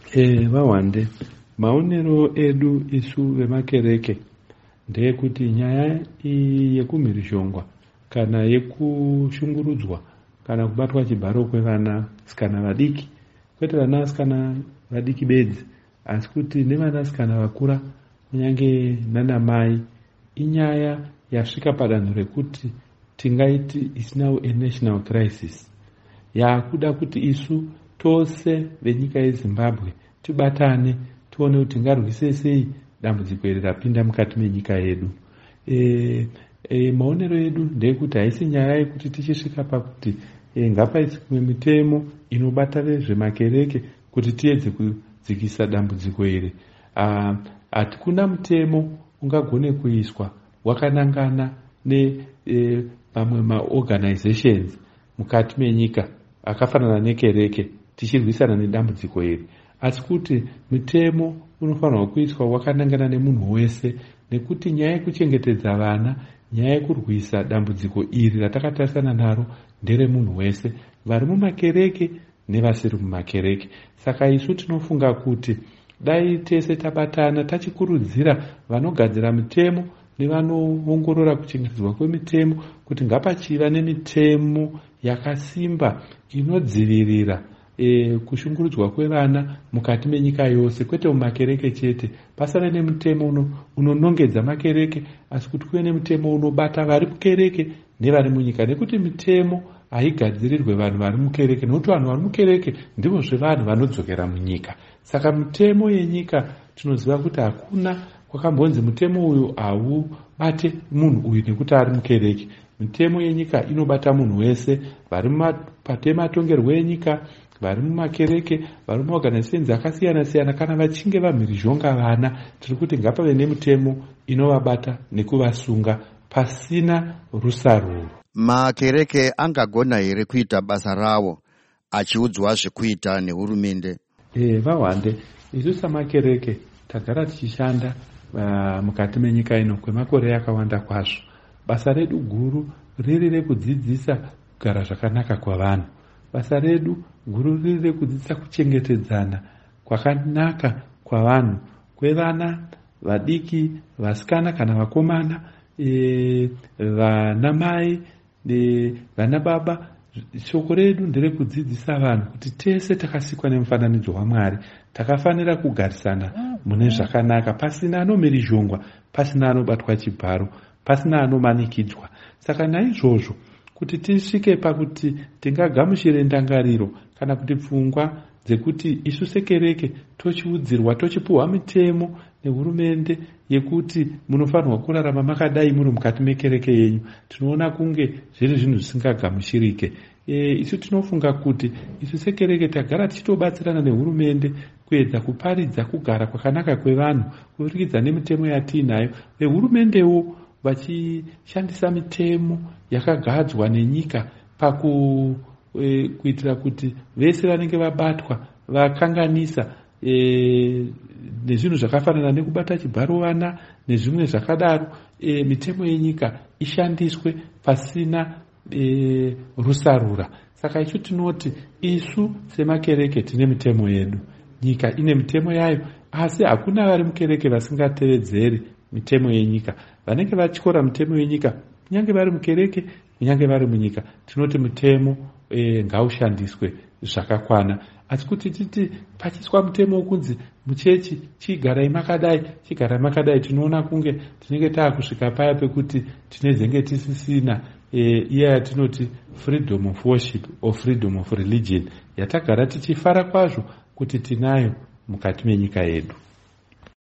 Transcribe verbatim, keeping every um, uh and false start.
E, vawande maonero edu isu vemakereke ndeyekuti nyaya yekumhirizhongwa kana yekushungurudzwa kana kubatwa chibharo kwevana sikana vadiki, kwete vana sikana vadiki bedzi asi kuti nevana sikana vakura kunyange nanamai, inyaya yasvika padanho rekuti tingaiti is now a national crisis. Yakuda kuti isu tose venyika yeZimbabwe tibatane tione kuti tingarwise sei dambudziko iri rapinda mukati menyika yedu. E, e, maonero edu ndeyekuti haisi nyaya yekuti tichisvika pakuti e, ngapaiswe mitemo inobata vezvemakereke kuti tiedze kudzikisa dambudziko iri. Hatikuna mutemo ungagone kuiswa wakanangana ne e, pamwe maorganizations mukati menyika akafanana nekereke tichirwisana nedambudziko iri, asi kuti mitemo unofanirwa kuiswa wakanangana nemunhu wese, nekuti nyaya yekuchengetedza vana, nyaya yekurwisa dambudziko iri ratakatarisana naro ndere munhu wese, vari mumakereke nevasiri mumakereke. Saka isu tinofunga kuti dai tese tabatana tachikurudzira vanogadzira mitemo nevanoongorora kuchengetedzwa kwemitemo kuti ngapachiva nemitemo yakasimba inodzivirira e, kushungurudzwa kwevana mukati menyika yose, kwete mumakereke chete. Pasana nemutemo uno unonongedza makereke, asi kuti kuve nemutemo unobata vari mukereke nevari munyika, nekuti mitemo haigadzirirwe vanhu vari mukereke, nokuti vanhu vari mukereke ndivo zvevanhu vanodzokera munyika. Saka mitemo yenyika tinoziva kuti hakuna kwakambonzi mutemo uyu haubate munhu uyu nekuti ari mukereke. Mitemo yenyika inobata munhu wese, vari patematongerwo enyika, vari mumakereke, vari mumaorganizations akasiyana siyana. Kana vachinge vamhirizhonga vana, tiri kuti ngapave nemitemo inovabata nekuvasunga pasina rusaruro. Makereke angagona here kuita basa rawo achiudzwa zvekuita nehurumende? E, vawande isu samakereke tagara tichishanda uh, mukati menyika ino kwemakore yakawanda kwazvo. Basa redu guru riri rekudzidzisa kugara zvakanaka kwavanhu. Basa redu guru riri rekudzidzisa kuchengetedzana kwakanaka kwavanhu, kwevana vadiki, vasikana kana vakomana, e, vanamai, e, vana baba. Shoko redu nderekudzidzisa vanhu kuti tese takasikwa nemufananidzo waMwari, takafanira kugarisana mune zvakanaka, pasina anomhirizhongwa, pasina anobatwa chibharo, pasina anomanikidzwa. Saka naizvozvo kuti tisvike pakuti tingagamuchire ndangariro kana kuti pfungwa dzekuti isu sekereke tochiudzirwa, tochipuhwa mitemo nehurumende yekuti munofanirwa kurarama makadai muri mukati mekereke yenyu, tinoona kunge zviri zvinhu zvisingagamuchirike. E, isu tinofunga kuti isu sekereke tagara tichitobatsirana nehurumende kuedza kuparidza kugara kwakanaka kwevanhu kuburikidza nemitemo yatiinayo. Vehurumendewo vachishandisa mitemo yakagadzwa nenyika paku e, kuitira kuti vese vanenge vabatwa vakanganisa e, nezvinhu zvakafanana nekubata chibharo vana nezvimwe zvakadaro, e, mitemo yenyika ishandiswe pasina e, rusarura. Saka isu tinoti isu semakereke tine mitemo yedu, nyika ine mitemo yayo, asi hakuna vari mukereke vasingatevedzeri mitemo yenyika. Vanenge vatyora mitemo yenyika kunyange vari mukereke kunyange vari munyika, tinoti mitemo e, ngaushandiswe zvakakwana. Asi kuti titi pachiswa mutemo wokunzi muchechi chigarai makadai chigarai makadai, tinoona kunge tinenge taakusvika paya pekuti tinezenge tisisina e, iya yatinoti freedom of worship or freedom of religion yatagara tichifara kwazvo kuti tinayo mukati menyika yedu.